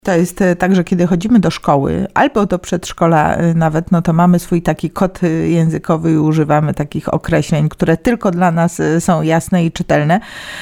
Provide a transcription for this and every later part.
To jest tak, że kiedy chodzimy do szkoły albo do przedszkola nawet, no to mamy swój taki kod językowy i używamy takich określeń, które tylko dla nas są jasne i czytelne.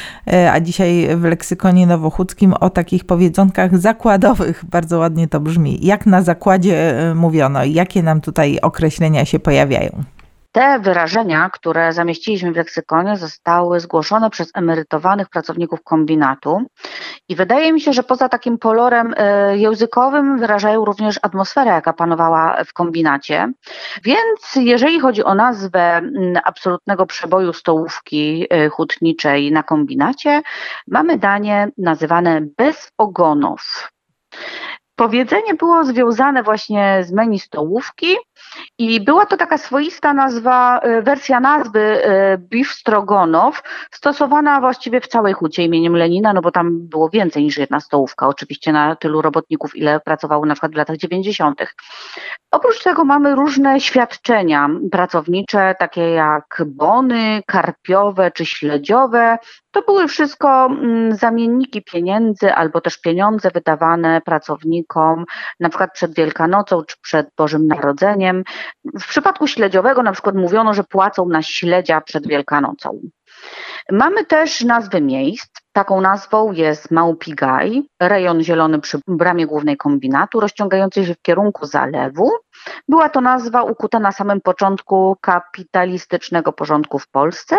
A dzisiaj w leksykonie nowochódzkim o takich powiedzonkach zakładowych bardzo ładnie to brzmi. Jak na zakładzie mówiono i jakie nam tutaj określenia się pojawiają? Te wyrażenia, które zamieściliśmy w leksykonie, zostały zgłoszone przez emerytowanych pracowników kombinatu i wydaje mi się, że poza takim kolorem językowym wyrażają również atmosferę, jaka panowała w kombinacie. Więc jeżeli chodzi o nazwę absolutnego przeboju stołówki hutniczej na kombinacie, mamy danie nazywane bez ogonów. Powiedzenie było związane właśnie z menu stołówki i była to taka swoista wersja nazwy beef stroganoff, stosowana właściwie w całej hucie imieniem Lenina, no bo tam było więcej niż jedna stołówka, oczywiście na tylu robotników, ile pracowało na przykład w latach 90. Oprócz tego mamy różne świadczenia pracownicze, takie jak bony karpiowe czy śledziowe. To były wszystko zamienniki pieniędzy albo też pieniądze wydawane pracownikom na przykład przed Wielkanocą czy przed Bożym Narodzeniem. W przypadku śledziowego na przykład mówiono, że płacą na śledzia przed Wielkanocą. Mamy też nazwy miejsc. Taką nazwą jest Małpigaj, rejon zielony przy bramie głównej kombinatu, rozciągającej się w kierunku zalewu. Była to nazwa ukuta na samym początku kapitalistycznego porządku w Polsce,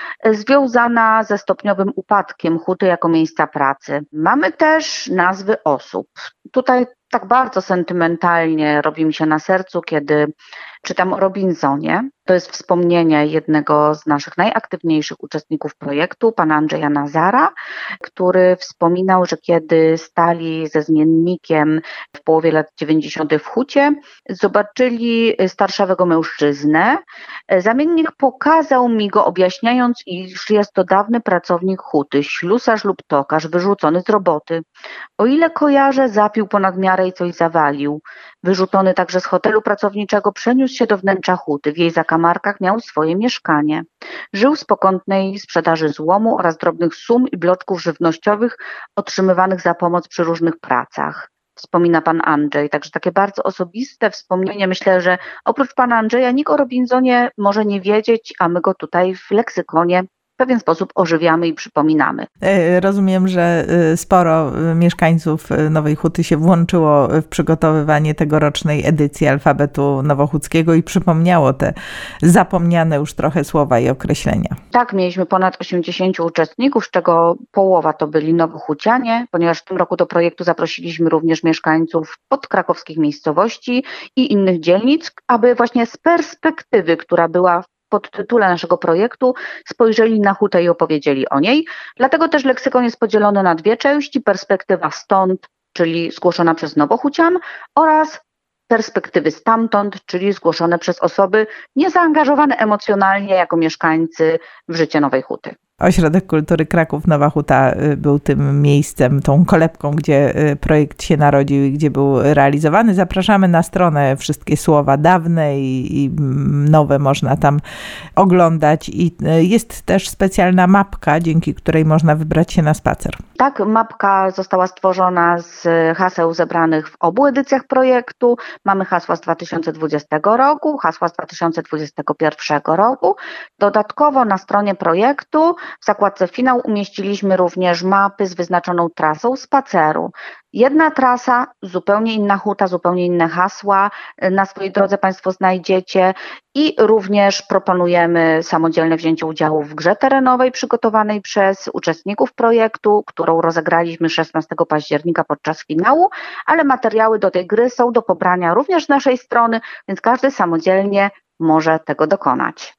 związana ze stopniowym upadkiem huty jako miejsca pracy. Mamy też nazwy osób. Tutaj tak bardzo sentymentalnie robi mi się na sercu, kiedy czytam o Robinsonie. To jest wspomnienie jednego z naszych najaktywniejszych uczestników projektu, pana Andrzeja Nazara, który wspominał, że kiedy stali ze zmiennikiem w połowie lat 90. w hucie, zobaczyli starszawego mężczyznę. Zamiennik pokazał mi go, objaśniając, iż jest to dawny pracownik huty, ślusarz lub tokarz, wyrzucony z roboty. O ile kojarzę, zapił ponad miarę i coś zawalił. Wyrzucony także z hotelu pracowniczego, przeniósł się do wnętrza huty. W jej zakamarkach miał swoje mieszkanie. Żył z pokątnej sprzedaży złomu oraz drobnych sum i bloczków żywnościowych otrzymywanych za pomoc przy różnych pracach. Wspomina pan Andrzej, także takie bardzo osobiste wspomnienie. Myślę, że oprócz pana Andrzeja nikt o Robinsonie może nie wiedzieć, a my go tutaj w leksykonie w pewien sposób ożywiamy i przypominamy. Rozumiem, że sporo mieszkańców Nowej Huty się włączyło w przygotowywanie tegorocznej edycji alfabetu nowochódzkiego i przypomniało te zapomniane już trochę słowa i określenia. Tak, mieliśmy ponad 80 uczestników, z czego połowa to byli nowohucianie, ponieważ w tym roku do projektu zaprosiliśmy również mieszkańców podkrakowskich miejscowości i innych dzielnic, aby właśnie z perspektywy, która była w podtytule naszego projektu, spojrzeli na hutę i opowiedzieli o niej. Dlatego też leksykon jest podzielony na dwie części: perspektywa stąd, czyli zgłoszona przez nowohucian, oraz perspektywy stamtąd, czyli zgłoszone przez osoby niezaangażowane emocjonalnie jako mieszkańcy w życie Nowej Huty. Ośrodek Kultury Kraków Nowa Huta był tym miejscem, tą kolebką, gdzie projekt się narodził i gdzie był realizowany. Zapraszamy na stronę, wszystkie słowa dawne i nowe można tam oglądać. I jest też specjalna mapka, dzięki której można wybrać się na spacer. Tak, mapka została stworzona z haseł zebranych w obu edycjach projektu. Mamy hasła z 2020 roku, hasła z 2021 roku. Dodatkowo na stronie projektu w zakładce finał umieściliśmy również mapy z wyznaczoną trasą spaceru. Jedna trasa, zupełnie inna huta, zupełnie inne hasła na swojej drodze Państwo znajdziecie i również proponujemy samodzielne wzięcie udziału w grze terenowej przygotowanej przez uczestników projektu, którą rozegraliśmy 16 października podczas finału, ale materiały do tej gry są do pobrania również z naszej strony, więc każdy samodzielnie może tego dokonać.